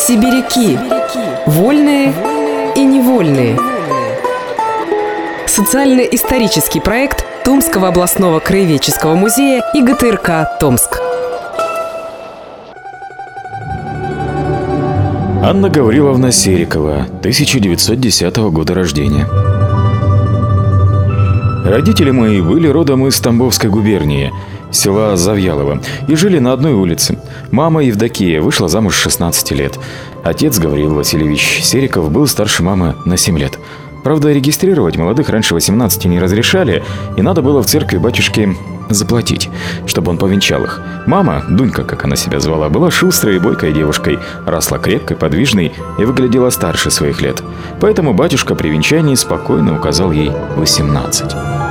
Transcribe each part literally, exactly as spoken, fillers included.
Сибиряки. Вольные и невольные. Социально-исторический проект Томского областного краеведческого музея и ГТРК «Томск». Анна Гавриловна Серикова, тысяча девятьсот десятого года рождения. Родители мои были родом из Тамбовской губернии, села Завьялово, и жили на одной улице. Мама Евдокия вышла замуж с шестнадцати лет. Отец Гавриил Васильевич Сериков был старше мамы на семь лет. Правда, регистрировать молодых раньше восемнадцати не разрешали, и надо было в церкви батюшке заплатить, чтобы он повенчал их. Мама, Дунька, как она себя звала, была шустрой и бойкой девушкой, росла крепкой, подвижной и выглядела старше своих лет. Поэтому батюшка при венчании спокойно указал ей восемнадцать.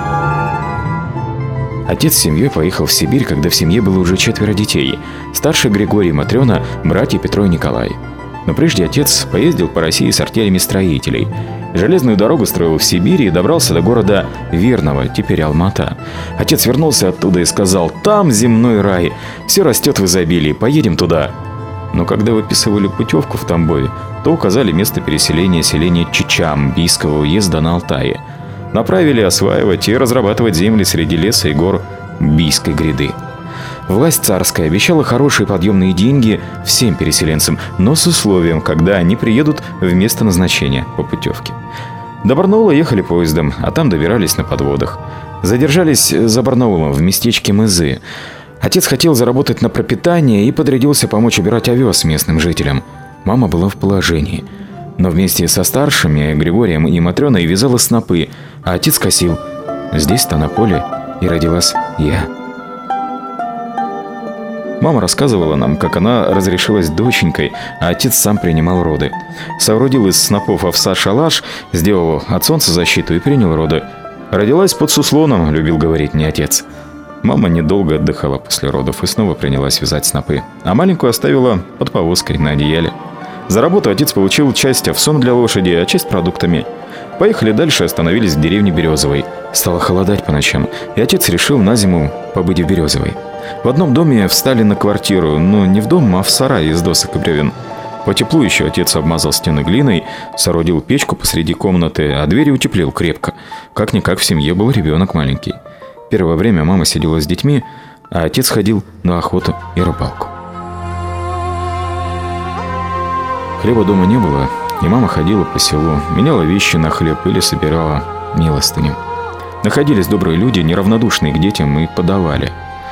Отец с семьей поехал в Сибирь, когда в семье было уже четверо детей. Старший Григорий и Матрена, братья Петро и Николай. Но прежде отец поездил по России с артелями строителей. Железную дорогу строил в Сибири и добрался до города Верного, теперь Алма-Ата. Отец вернулся оттуда и сказал: «Там земной рай, все растет в изобилии, поедем туда». Но когда выписывали путевку в Тамбове, то указали место переселения селения Чичам Бийского уезда на Алтае. Направили осваивать и разрабатывать земли среди леса и гор Бийской гряды. Власть царская обещала хорошие подъемные деньги всем переселенцам, но с условием, когда они приедут в место назначения по путевке. До Барнаула ехали поездом, а там добирались на подводах. Задержались за Барнаулом в местечке Мызы. Отец хотел заработать на пропитание и подрядился помочь убирать овес местным жителям. Мама была в положении, но вместе со старшими, Григорием и Матреной, вязала снопы, а отец косил. Здесь-то на поле и родилась я. Мама рассказывала нам, как она разрешилась доченькой, а отец сам принимал роды. Соорудил из снопов овса шалаш, сделал от солнца защиту и принял роды. Родилась под суслоном, любил говорить мне отец. Мама недолго отдыхала после родов и снова принялась вязать снопы, а маленькую оставила под повозкой на одеяле. За работу отец получил часть овсом для лошади, а часть продуктами. Поехали дальше, остановились в деревне Березовой. Стало холодать по ночам, и отец решил на зиму побыть в Березовой. В одном доме встали на квартиру, но не в дом, а в сарай из досок и бревен. По теплу еще отец обмазал стены глиной, соорудил печку посреди комнаты, а двери утеплил крепко. Как-никак в семье был ребенок маленький. Первое время мама сидела с детьми, а отец ходил на охоту и рыбалку. Хлеба дома не было, и мама ходила по селу, меняла вещи на хлеб или собирала милостыню. Находились добрые люди, неравнодушные к детям, и подавали.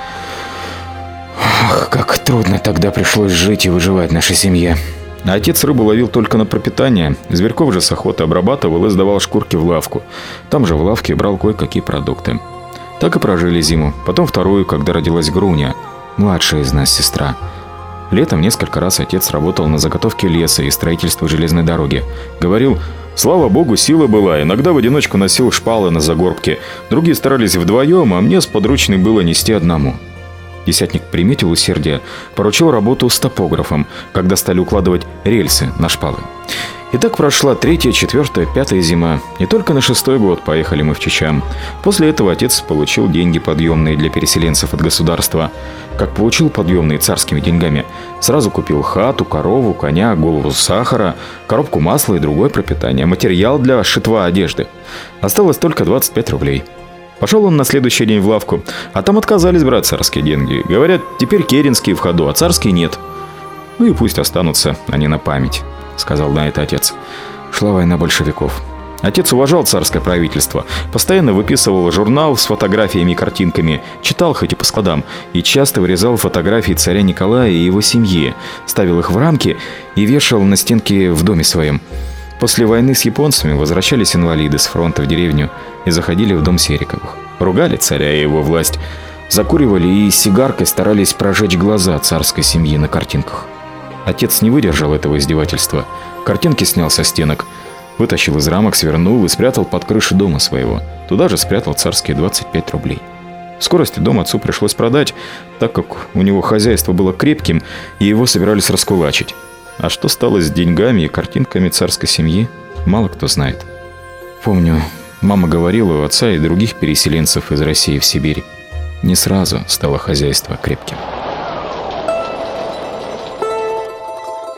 Ах, как трудно тогда пришлось жить и выживать нашей семье. А отец рыбу ловил только на пропитание, зверьков же с охоты обрабатывал и сдавал шкурки в лавку. Там же в лавке брал кое-какие продукты. Так и прожили зиму, потом вторую, когда родилась Груня, младшая из нас сестра. Летом несколько раз отец работал на заготовке леса и строительство железной дороги. Говорил: «Слава богу, сила была, иногда в одиночку носил шпалы на загорбке, другие старались вдвоем, а мне сподручно было нести одному». Десятник приметил усердие, поручил работу с топографом, когда стали укладывать рельсы на шпалы. И так прошла третья, четвертая, пятая зима. И только на шестой год поехали мы в Чичам. После этого отец получил деньги подъемные для переселенцев от государства. Как получил подъемные царскими деньгами, сразу купил хату, корову, коня, голову сахара, коробку масла и другое пропитание, материал для шитва одежды. Осталось только двадцать пять рублей. Пошел он на следующий день в лавку, а там отказались брать царские деньги. Говорят, теперь керенские в ходу, а царские нет. Ну и пусть останутся они на память, сказал на это отец. Шла война большевиков. Отец уважал царское правительство, постоянно выписывал журнал с фотографиями и картинками, читал хоть и по складам, и часто вырезал фотографии царя Николая и его семьи, ставил их в рамки и вешал на стенки в доме своем. После войны с японцами возвращались инвалиды с фронта в деревню и заходили в дом Сериковых. Ругали царя и его власть, закуривали и сигаркой старались прожечь глаза царской семьи на картинках. Отец не выдержал этого издевательства. Картинки снял со стенок, вытащил из рамок, свернул и спрятал под крышу дома своего. Туда же спрятал царские двадцать пять рублей. В скорости дом отцу пришлось продать, так как у него хозяйство было крепким, и его собирались раскулачить. А что стало с деньгами и картинками царской семьи, мало кто знает. Помню, мама говорила у отца и других переселенцев из России в Сибирь. Не сразу стало хозяйство крепким.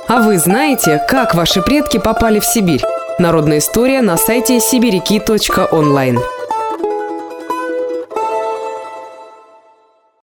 А вы знаете, как ваши предки попали в Сибирь? Народная история на сайте сибиряки точка онлайн.